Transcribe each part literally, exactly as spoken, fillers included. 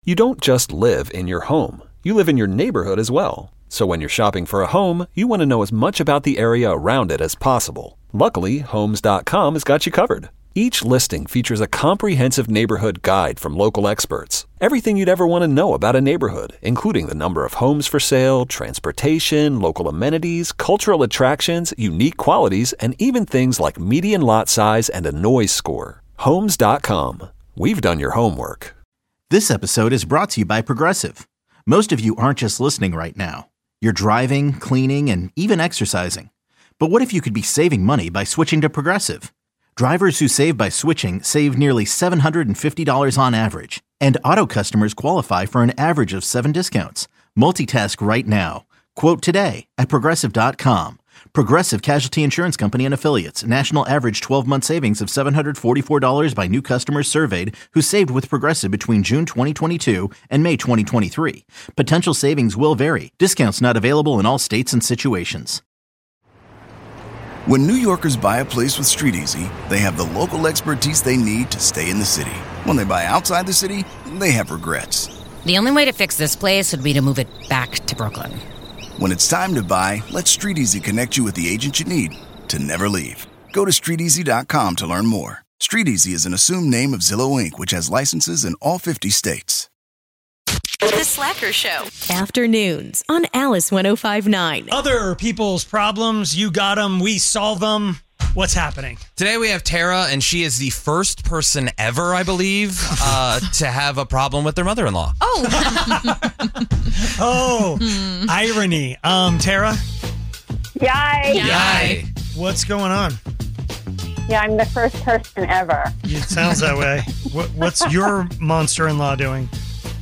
You don't just live in your home. You live in your neighborhood as well. So when you're shopping for a home, you want to know as much about the area around it as possible. Luckily, Homes dot com has got you covered. Each listing features a comprehensive neighborhood guide from local experts. Everything you'd ever want to know about a neighborhood, including the number of homes for sale, transportation, local amenities, cultural attractions, unique qualities, and even things like median lot size and a noise score. Homes dot com. We've done your homework. This episode is brought to you by Progressive. Most of you aren't just listening right now. You're driving, cleaning, and even exercising. But what if you could be saving money by switching to Progressive? Drivers who save by switching save nearly seven hundred fifty dollars on average. And auto customers qualify for an average of seven discounts. Multitask right now. Quote today at Progressive dot com. Progressive Casualty Insurance Company and Affiliates. National average twelve-month savings of seven hundred forty-four dollars by new customers surveyed who saved with Progressive between June twenty twenty-two and May twenty twenty-three. Potential savings will vary. Discounts not available in all states and situations. When New Yorkers buy a place with StreetEasy, they have the local expertise they need to stay in the city. When they buy outside the city, they have regrets. The only way to fix this place would be to move it back to Brooklyn. When it's time to buy, let StreetEasy connect you with the agent you need to never leave. Go to street easy dot com to learn more. StreetEasy is an assumed name of Zillow Incorporated, which has licenses in all fifty states. The Slacker Show. Afternoons on Alice one oh five point nine. Other people's problems, you got them, we solve them. What's happening? Today we have Tara, and she is the first person ever, I believe, uh, to have a problem with their mother-in-law. Oh. oh, mm. Irony. Um, Tara? Yay. Yay. What's going on? Yeah, I'm the first person ever. It sounds that way. What, what's your monster-in-law doing?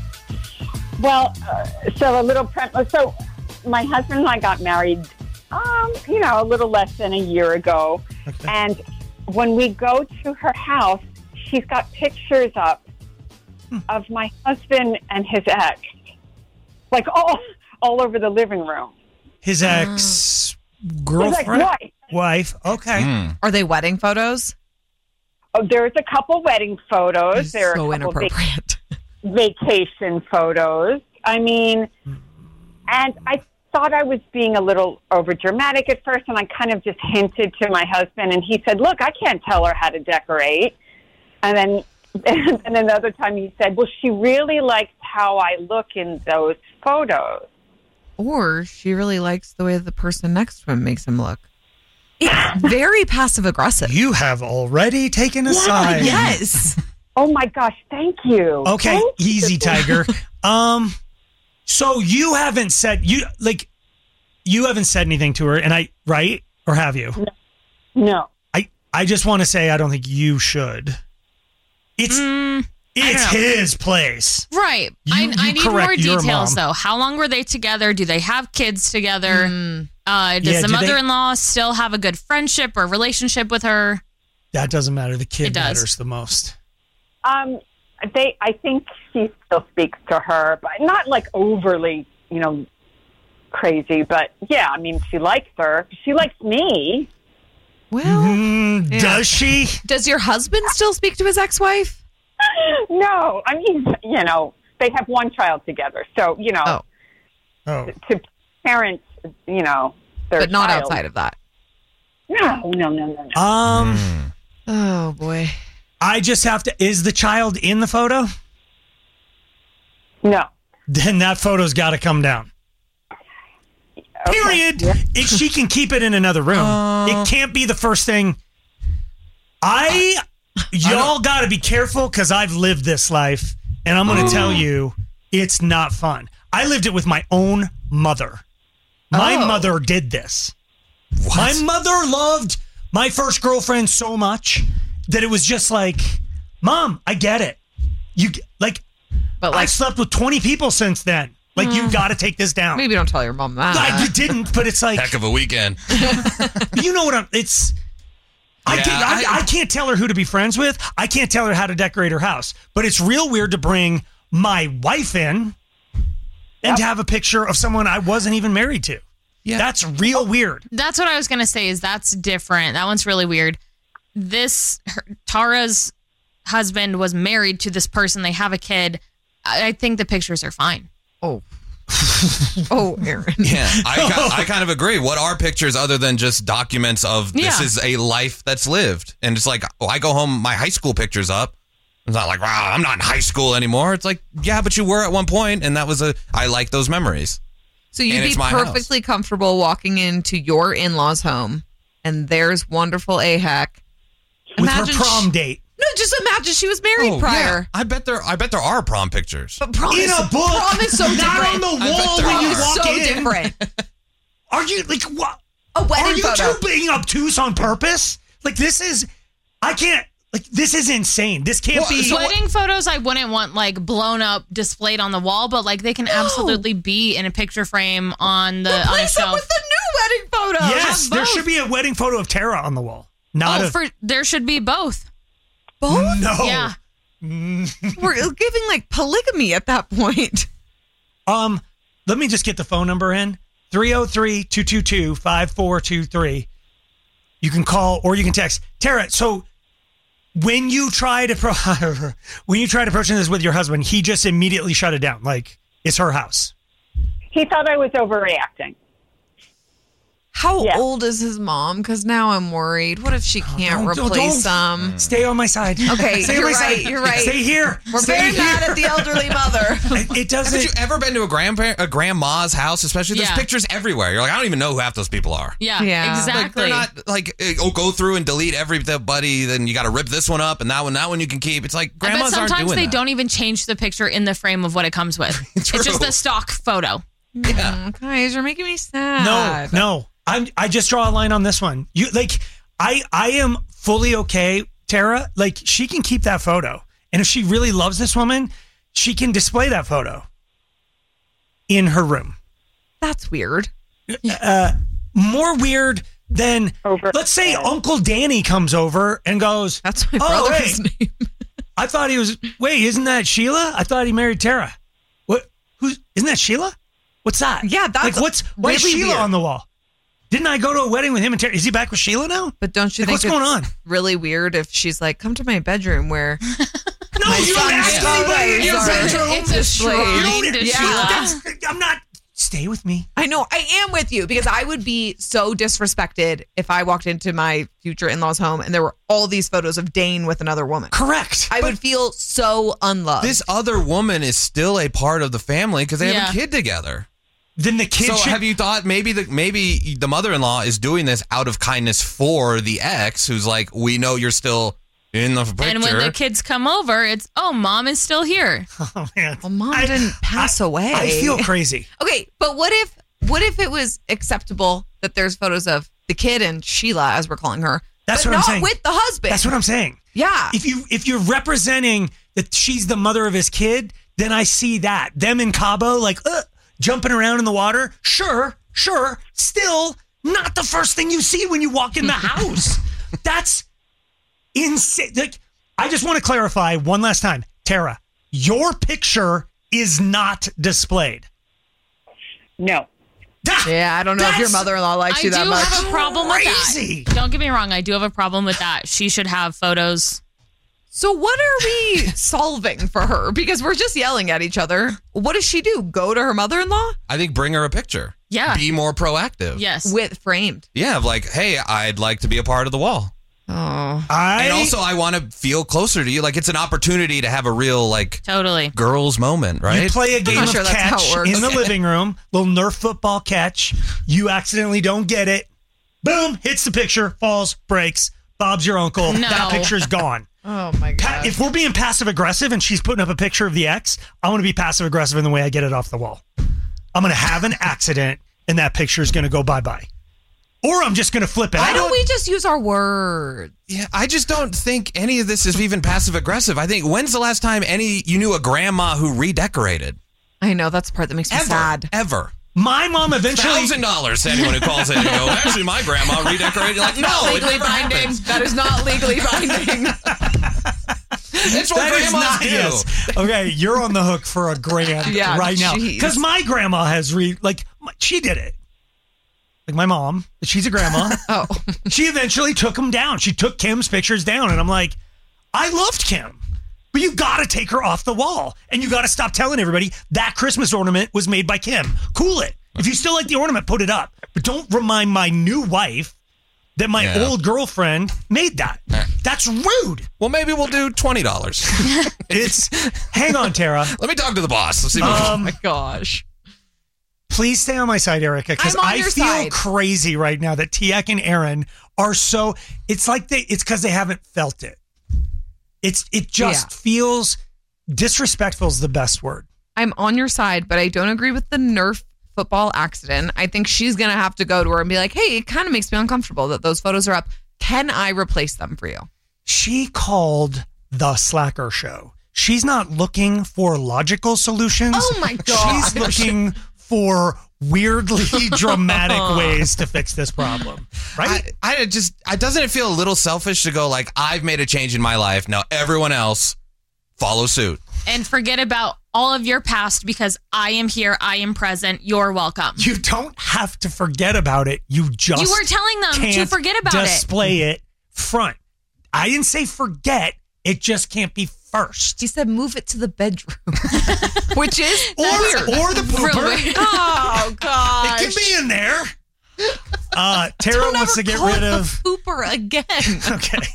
Well, uh, so a little, pre- so my husband and I got married, um, you know, a little less than a year ago. Okay. And when we go to her house, she's got pictures up hmm. of my husband and his ex, like all, all over the living room. His ex girlfriend? His ex-wife. Wife. Okay. Mm. Are they wedding photos? Oh, there's a couple wedding photos. There so are a couple inappropriate. Vac- vacation photos. I mean, and I thought I was being a little overdramatic at first, and I kind of just hinted to my husband, and he said, look, I can't tell her how to decorate. And then and another time he said, well, she really likes how I look in those photos. Or she really likes the way the person next to him makes him look. It's very passive-aggressive. You have already taken a yeah, side. Yes. Oh, my gosh. Thank you. Okay. Thank easy, you. Tiger. Um, so you haven't said, you like, you haven't said anything to her, and I, right? Or have you? No. no. I, I just want to say I don't think you should. It's, mm, it's his place. Right. You, I, you I need more details, mom. though. How long were they together? Do they have kids together? Mm. Uh, does Yeah, the do they- mother-in-law still have a good friendship or relationship with her? That doesn't matter. The kid It does. matters the most. Um, they, I think she still speaks to her, but not like overly, you know, crazy. But yeah, I mean, she likes her. She likes me. Well, Mm, yeah. Does she? Does your husband still speak to his ex-wife? No, I mean, you know, they have one child together, so you know, Oh. Oh. to parent, you know, their But not child. outside of that. No, no, no, no, no. Um, Oh, boy. I just have to, is the child in the photo? No. Then that photo's got to come down. Okay. Period. Yeah. If she can keep it in another room. Uh, it can't be the first thing. I, y'all got to be careful because I've lived this life, and I'm going to tell you, it's not fun. I lived it with my own mother. My Oh. mother did this. My mother loved my first girlfriend so much that it was just like, Mom, I get it. You like, But I've like, slept with twenty people since then. Like, you got to take this down. maybe don't tell your mom that. I didn't, but it's like, Heck of a weekend. you know what I'm, it's, I, Yeah, can't, I, I- I can't tell her who to be friends with. I can't tell her how to decorate her house. But it's real weird to bring my wife in and to have a picture of someone I wasn't even married to. Yeah. That's real weird. That's what I was going to say is that's different. That one's really weird. This, her, Tara's husband was married to this person. They have a kid. I think the pictures are fine. Oh. Oh, Aaron. Yeah, I, I kind of agree. What are pictures other than just documents of this Yeah. is a life that's lived? And it's like, oh, I go home, my high school picture's up. It's not like, wow, I'm not in high school anymore. It's like, yeah, but you were at one point, and that was a, I like those memories. So you'd And be it's my perfectly comfortable walking into your in-laws' home, and there's wonderful Ahak. With her Imagine prom she- date. No, just imagine she was married Oh, prior. yeah. I bet there I bet there are prom pictures. But prom In is, a book, prom is so not different. on the I bet wall there when you are. walk so in. different. Are you like what? A wedding Are you photo. two being obtuse on purpose? Like this is, I can't. Like this is insane. This can't Well, be. so Wedding photos I wouldn't want like blown up, displayed on the wall, but like they can absolutely be in a picture frame on the on a Replace it shelf. with the new wedding photo. yes, have there both. should be a wedding photo of Tara on the wall. Not oh, of for there should be both. Both? no. Yeah. We're giving like polygamy at that point. Um, let me just get the phone number in three oh three, two two two, five four two three. You can call or you can text Tara. So when you try to pro- when you try to approach this with your husband, he just immediately shut it down. Like it's her house. He thought I was overreacting. How Yeah. old is his mom? Because now I'm worried. What if she can't Don't- don't- replace don't. them? Stay on my side. Okay, Stay on you're my right, side. you're right. Stay here. We're Stay very here. mad at the elderly mother. It, it doesn't. Haven't you ever been to a grandparent, a grandma's house? Especially, there's Yeah. pictures everywhere. You're like, I don't even know who half those people are. Yeah, Yeah. Like, exactly. they're not like, eh, oh, go through and delete everybody. Then you got to rip this one up and that one, that one you can keep. It's like I bet grandmas aren't sometimes doing they that. don't even change the picture in the frame of what it comes with. It's just True. a stock photo. Yeah. Mm, guys, you're making me sad. No, no. I'm. I just draw a line on this one. You like. I. I am fully okay, Tara. Like she can keep that photo, and if she really loves this woman, she can display that photo in her room. That's weird. Uh, more weird than Over- let's say Uncle Danny comes over and goes. That's my Oh, brother's wait. name. I thought he was. Wait, isn't that Sheila? I thought he married Tara. What? Who's? Isn't that Sheila? What's that? Yeah, that's like what's why is really Sheila weird. on the wall? Didn't I go to a wedding with him and Tara? Is he back with Sheila now? But don't you Like, think what's going it's on? really weird if she's like, come to my bedroom where No, my you don't son's ask anybody in your photos are bedroom. It's a displayed. shrine You to don't- Sheila. That's- I'm not. Stay with me. I know I am with you because I would be so disrespected if I walked into my future in-laws home and there were all these photos of Dane with another woman. Correct. I would feel so unloved. This other woman is still a part of the family because they Yeah. have a kid together. Then the kid So should. have you thought maybe the maybe the mother-in-law is doing this out of kindness for the ex who's like, we know you're still in the picture. And when the kids come over, it's, oh, mom is still here. oh man. well, mom I- didn't pass I- away. I feel crazy. Okay, but what if what if it was acceptable that there's photos of the kid and Sheila, as we're calling her, That's but what I'm not saying. with the husband? That's what I'm saying. Yeah. If you if you're representing that she's the mother of his kid, then I see that them in Cabo like uh, jumping around in the water. Sure, sure. Still not the first thing you see when you walk in the house. That's insane. Like, I just want to clarify one last time, Tara. Your picture is not displayed. No. Yeah, I don't know if your That's mother-in-law likes I you do that much. have a problem with crazy. that. Don't get me wrong. I do have a problem with that. She should have photos. So what are we solving for her? Because we're just yelling at each other. What does she do? Go to her mother-in-law I think bring her a picture. Yeah. Be more proactive. Yes. with framed? Yeah, of like, hey, I'd like to be a part of the wall. Oh, I And also, I want to feel closer to you. Like, it's an opportunity to have a real, like, Totally. girls moment, right? You play a game not of sure that's how catch it works. in the living room, little Nerf football catch. You accidentally don't get it. Boom, hits the picture, falls, breaks. Bob's your uncle. No. That picture's gone. oh my Pa- god! if we're being passive aggressive and she's putting up a picture of the ex, I want to be passive aggressive in the way I get it off the wall. I'm going to have an accident and that picture is going to go bye bye. Or I'm just going to flip it. Why I don't don't we just use our words? Yeah, I just don't think any of this is even passive aggressive. I think, when's the last time any you knew a grandma who redecorated? I know that's the part that makes me Ever. sad. Ever. My mom eventually. Thousand dollars to anyone who calls in and go, actually, my grandma redecorated. Like, no, it legally never binding. happens. That is not legally binding. It's what That is grandmas not do. yes. Okay, you're on the hook for a grand Yeah, right now jeez. because my grandma has re like my- she did it. Like my mom, she's a grandma. Oh, She eventually took them down. She took Kim's pictures down, and I'm like, I loved Kim But you got to take her off the wall. And you got to stop telling everybody that Christmas ornament was made by Kim. Cool it. If you still like the ornament, put it up. But don't remind my new wife that my Yeah. old girlfriend made that. That's rude. Well, maybe we'll do twenty dollars. It's, hang on, Tara. Let me talk to the boss. Let's see what Um, Oh my gosh. Please stay on my side, Erica, because I'm on I your feel side. crazy right now that Tiak and Aaron are so. It's like they. It's because they haven't felt it. It's. It just Yeah. feels disrespectful. Is the best word. I'm on your side, but I don't agree with the Nerf football accident. I think she's going to have to go to her and be like, hey, it kind of makes me uncomfortable that those photos are up. Can I replace them for you? She called the Slacker Show. She's not looking for logical solutions. Oh my gosh. She's looking for weirdly dramatic ways to fix this problem. Right? I, I just, I doesn't it feel a little selfish to go like, I've made a change in my life. Now everyone else follow suit. And forget about all of your past because I am here. I am present. You're welcome. You don't have to forget about it. You just You were telling them to can't forget about it. display it front. I didn't say forget. It just can't be first. She said move it to the bedroom, which is Or, weird. or the pooper. Really? Oh, gosh. It can be in there. Uh, Tara Don't wants ever to get call rid it of. the pooper again. Okay.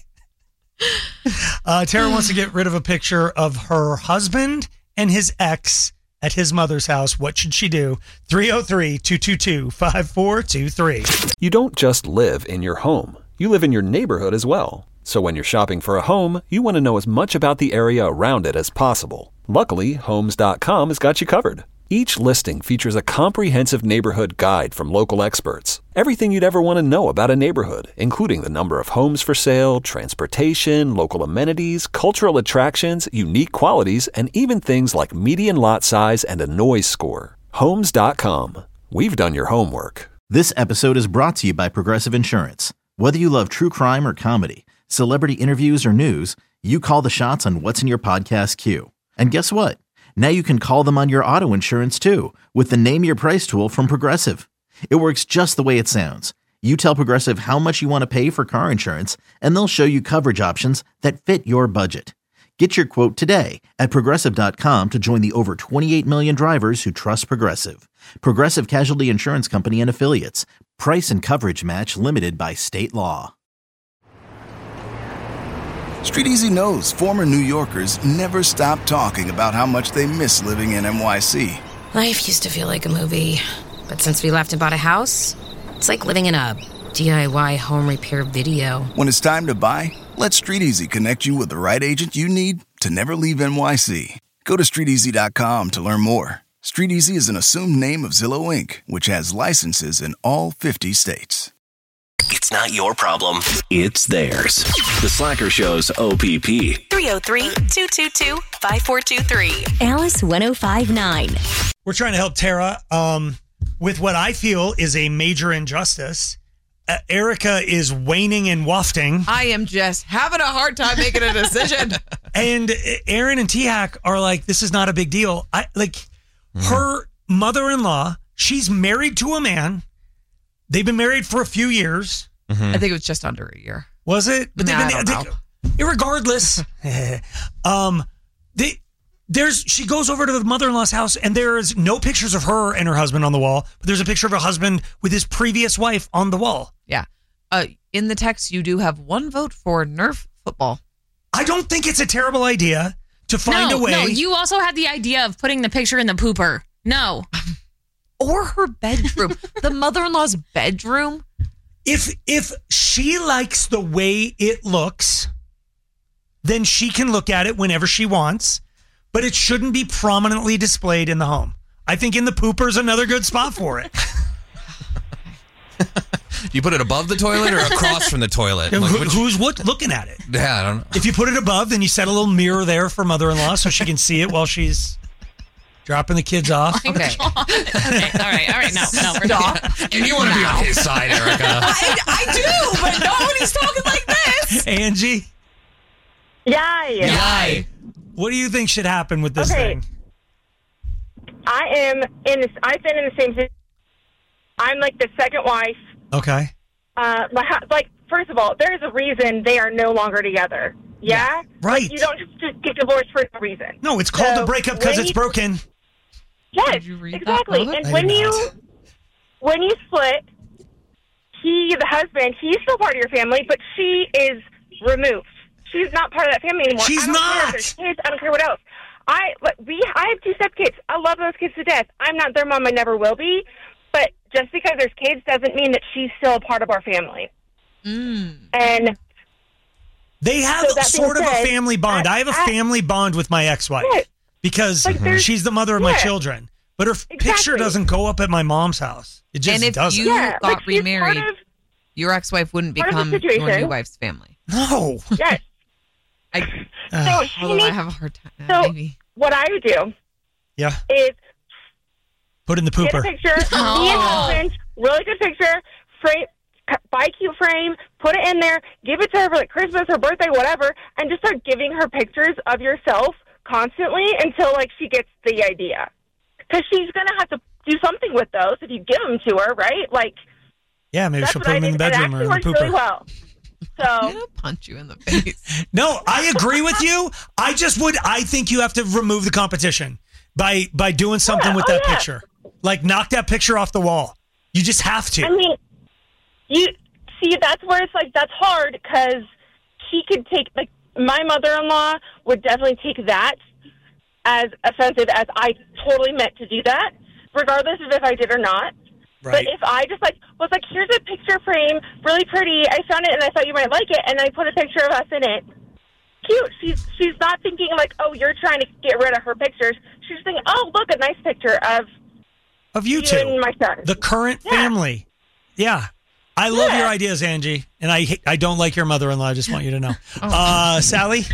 Uh, Tara wants to get rid of a picture of her husband and his ex at his mother's house. What should she do? three oh three, two two two, five four two three. You don't just live in your home. You live in your neighborhood as well. So when you're shopping for a home, you want to know as much about the area around it as possible. Luckily, Homes dot com has got you covered. Each listing features a comprehensive neighborhood guide from local experts. Everything you'd ever want to know about a neighborhood, including the number of homes for sale, transportation, local amenities, cultural attractions, unique qualities, and even things like median lot size and a noise score. Homes dot com. We've done your homework. This episode is brought to you by Progressive Insurance. Whether you love true crime or comedy, celebrity interviews or news, you call the shots on what's in your podcast queue. And guess what? Now you can call them on your auto insurance too with the Name Your Price tool from Progressive. It works just the way it sounds. You tell Progressive how much you want to pay for car insurance, and they'll show you coverage options that fit your budget. Get your quote today at Progressive dot com to join the over twenty-eight million drivers who trust Progressive. Progressive Casualty Insurance Company and Affiliates. Price and coverage match limited by state law. Street Easy knows former New Yorkers never stop talking about how much they miss living in N Y C. Life used to feel like a movie, but since we left and bought a house, it's like living in a D I Y home repair video. When it's time to buy, let Street Easy connect you with the right agent you need to never leave N Y C. Go to street easy dot com to learn more. Street Easy is an assumed name of Zillow Incorporated, which has licenses in all fifty states. It's not your problem. It's theirs. The Slacker Show's O P P. three oh three, two two two, five four two three. Alice ten fifty-nine. We're trying to help Tara um, with what I feel is a major injustice. Uh, Erica is waning and wafting. I am just having a hard time making a decision. And Aaron and Tiak are like, this is not a big deal. I like mm-hmm. her mother-in-law. She's married to a man. They've been married for a few years. Mm-hmm. I think it was just under a year. Was it? But nah, they've been, I don't they, know. Regardless, um, they there's she goes over to the mother-in-law's house and there's no pictures of her and her husband on the wall, but there's a picture of her husband with his previous wife on the wall. Yeah. Uh, in the text, you do have one vote for Nerf football. I don't think it's a terrible idea to find no, a way. No, you also had the idea of putting the picture in the pooper. No. Or her bedroom. The mother-in-law's bedroom. If if she likes the way it looks, then she can look at it whenever she wants, but it shouldn't be prominently displayed in the home. I think in the pooper is another good spot for it. You put it above the toilet or across from the toilet? Like, Who, which, who's what, looking at it? Yeah, I don't know. If you put it above, then you set a little mirror there for mother-in-law so she can see it while she's dropping the kids off. Oh okay. okay. All right. All right. No, no. We're Stop. And you want to be on his side, Erica. I, I do, but not when he's talking like this. Angie? Yay. Yay. What do you think should happen with this Okay. thing? I am in this, I've been in the same situation. I'm like the second wife. Okay. Uh, my, hu- like, first of all, there's a reason they are no longer together. Yeah? Right. Like, you don't just get divorced for no reason. No, it's called So a breakup because when it's you- broken. Yes, Did you read that exactly. book? And I when did you not. when you split, he, the husband, he's still part of your family, but she is removed. She's not part of that family anymore. She's I don't care if not. there's kids. I don't care what else. I like, we I have two stepkids. I love those kids to death. I'm not their mom. I never will be. But just because there's kids doesn't mean that she's still a part of our family. Mm. And They have So that being sort of said, a family bond. I, have a I- family bond with my ex-wife Yeah. because Like, there's- she's the mother of my yeah. children. But her f- picture Exactly. doesn't go up at my mom's house. It just And if doesn't. you Yeah, got like, she's remarried, part of- your ex-wife wouldn't part of the become your situation. new wife's family. No. yes. I, So she although I needs, have a hard time. so maybe. what I would do Yeah. is Put in the get a pooper. picture, me and Oh. husband, really good picture, frame, buy a cute frame, put it in there, give it to her for like Christmas, her birthday, whatever, and just start giving her pictures of yourself constantly until like she gets the idea. Because she's gonna have to do something with those if you give them to her, right? Like Yeah, maybe that's she'll what put I them in the did, and it bedroom or in the actually pooper. works really well. I'm So gonna punch you in the face. No, I agree with you. I just would. I think you have to remove the competition by by doing something Yeah, with oh, that yeah. picture. Like knock that picture off the wall. You just have to. I mean, you see, that's where it's like that's hard because she could take like my mother-in-law would definitely take that as offensive as I totally meant to do that, regardless of if I did or not. Right. But if I just like was like, here's a picture frame, really pretty. I found it and I thought you might like it, and I put a picture of us in it. Cute. She's she's not thinking like, oh, you're trying to get rid of her pictures. She's thinking, oh, look, a nice picture of Of you you two, and my son. the current Yeah. family. Yeah. I love Yeah. your ideas, Angie, and I I don't like your mother-in-law. I just want you to know. Uh, Sally,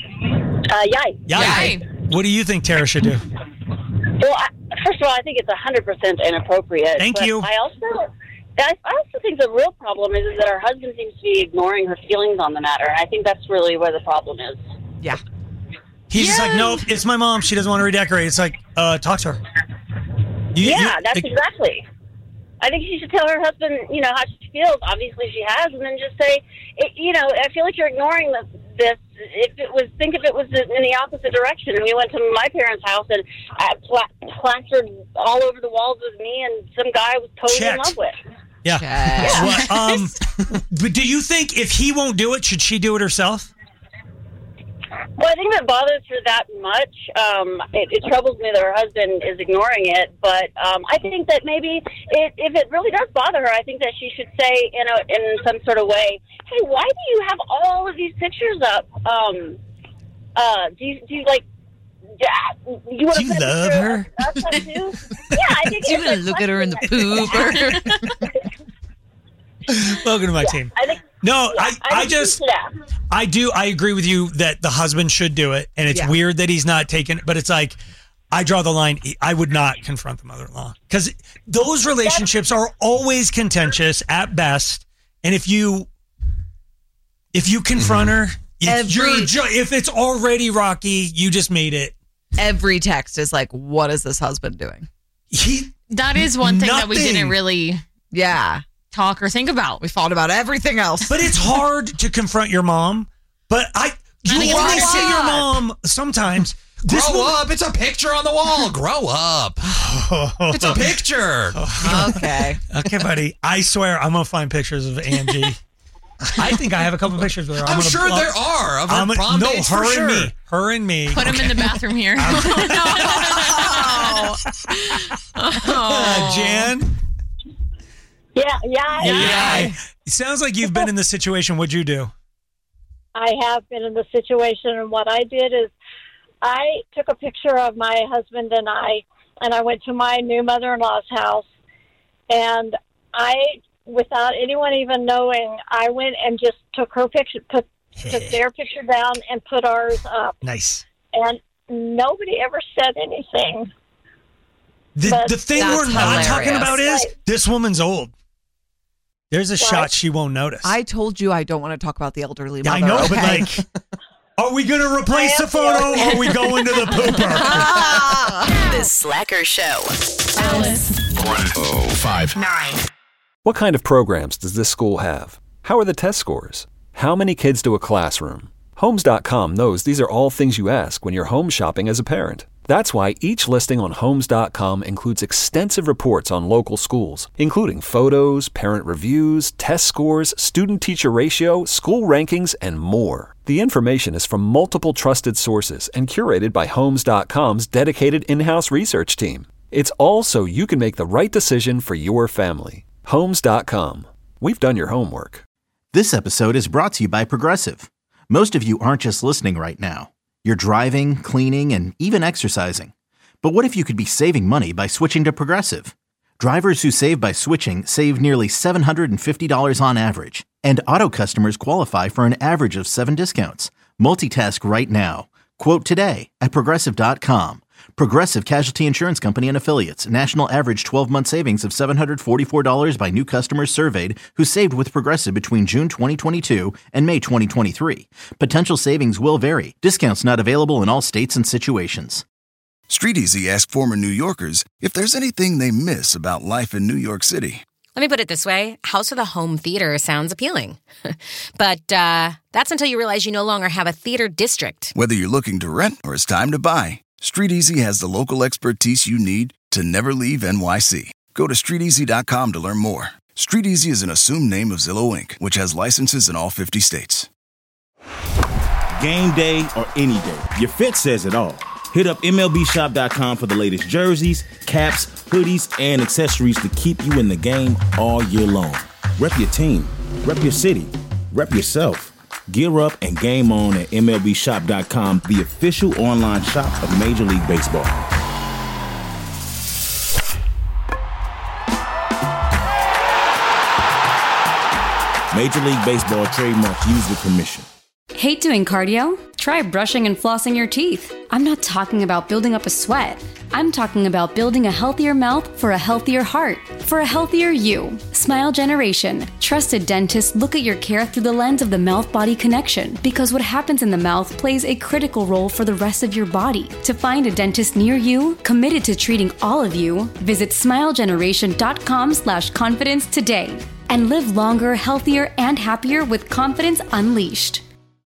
Uh, yay. yeah. Yay. What do you think Tara should do? Well, I, first of all, I think it's one hundred percent inappropriate. Thank but you. I also, I I also think the real problem is, is that her husband seems to be ignoring her feelings on the matter. And I think that's really where the problem is. Yeah. He's just like, nope, it's my mom. She doesn't want to redecorate. It's like, uh, talk to her. You- yeah, you- that's exactly. I think she should tell her husband, you know, how she feels. Obviously, she has, and then just say, it, you know, I feel like you're ignoring this. this. If it was, think if it was in the opposite direction, and we went to my parents' house and I pla- plastered all over the walls with me and some guy I was totally Checked. in love with. Yeah. Yes. Well, um, but do you think if he won't do it, should she do it herself? Well, I think that bothers her that much. Um, it, it troubles me that her husband is ignoring it, but um, I think that maybe it, if it really does bother her, I think that she should say in a, in some sort of way, "Hey, why do you have all of these pictures up? Um, uh, do you do you like? Yeah, you want Do you love her? Us up too? Yeah, I think You're it's gonna a look at her in the question pooper. Welcome to my team. I think. No, yeah, I, I think just, she should ask. I do, I agree with you that the husband should do it, and it's Yeah. weird that he's not taking it, but it's like, I draw the line. I would not confront the mother-in-law because those relationships are always contentious at best, and if you, if you confront her, if, Every- you're, ju- if it's already rocky, you just made it. Every text is like, what is this husband doing? He, That is one thing that we Nothing. didn't really Yeah. talk or think about. We fought about everything else. But it's hard to confront your mom. But I, you think it's only hard. see your mom sometimes. This Grow woman- up. It's a picture on the wall. Grow up. It's a picture. Okay. Okay, buddy. I swear I'm gonna find pictures of Angie. I think I have a couple pictures with her. I'm gonna sure block- there are of her I'm gonna- prom no, dates her for and sure. me. Her and me. Put him in the bathroom here. Uh, Jan. Yeah, yeah, Yeah. It sounds like you've been in this situation. What'd you do? I have been in the situation, and what I did is I took a picture of my husband and I, and I went to my new mother-in-law's house, and I, without anyone even knowing, I went and just took her picture, put took their picture down, and put ours up, Nice. and nobody ever said anything. The, But the thing that's we're not hilarious. talking about is Right. this woman's old. There's a What? shot she won't notice. I told you I don't want to talk about the elderly Yeah, I mother. know, okay? but like, are we going to replace I the photo or are we going to the pooper? The Slacker Show. Alice. What kind of programs does this school have? How are the test scores? How many kids to a classroom? Homes dot com knows these are all things you ask when you're home shopping as a parent. That's why each listing on Homes dot com includes extensive reports on local schools, including photos, parent reviews, test scores, student-teacher ratio, school rankings, and more. The information is from multiple trusted sources and curated by Homes dot com's dedicated in-house research team. It's all so you can make the right decision for your family. Homes dot com. We've done your homework. This episode is brought to you by Progressive. Most of you aren't just listening right now. You're driving, cleaning, and even exercising. But what if you could be saving money by switching to Progressive? Drivers who save by switching save nearly seven hundred fifty dollars on average. And auto customers qualify for an average of seven discounts. Multitask right now. Quote today at Progressive dot com. Progressive Casualty Insurance Company and Affiliates. National average twelve-month savings of seven hundred forty-four dollars by new customers surveyed who saved with Progressive between June twenty twenty-two and May twenty twenty-three. Potential savings will vary. Discounts not available in all states and situations. StreetEasy asked former New Yorkers if there's anything they miss about life in New York City. Let me put it this way. House with a home theater sounds appealing. But uh, that's until you realize you no longer have a theater district. Whether you're looking to rent or it's time to buy, StreetEasy has the local expertise you need to never leave N Y C. Go to street easy dot com to learn more. StreetEasy is an assumed name of Zillow Incorporated, which has licenses in all fifty states. Game day or any day, your fit says it all. Hit up M L B shop dot com for the latest jerseys, caps, hoodies, and accessories to keep you in the game all year long. Rep your team, rep your city, rep yourself. Gear up and game on at M L B shop dot com, the official online shop of Major League Baseball. Major League Baseball trademark used with permission. Hate doing cardio? Try brushing and flossing your teeth. I'm not talking about building up a sweat. I'm talking about building a healthier mouth for a healthier heart, for a healthier you. Smile Generation. Trusted dentists look at your care through the lens of the mouth-body connection, because what happens in the mouth plays a critical role for the rest of your body. To find a dentist near you, committed to treating all of you, visit smile generation dot com slash confidence today. And live longer, healthier, and happier with confidence unleashed.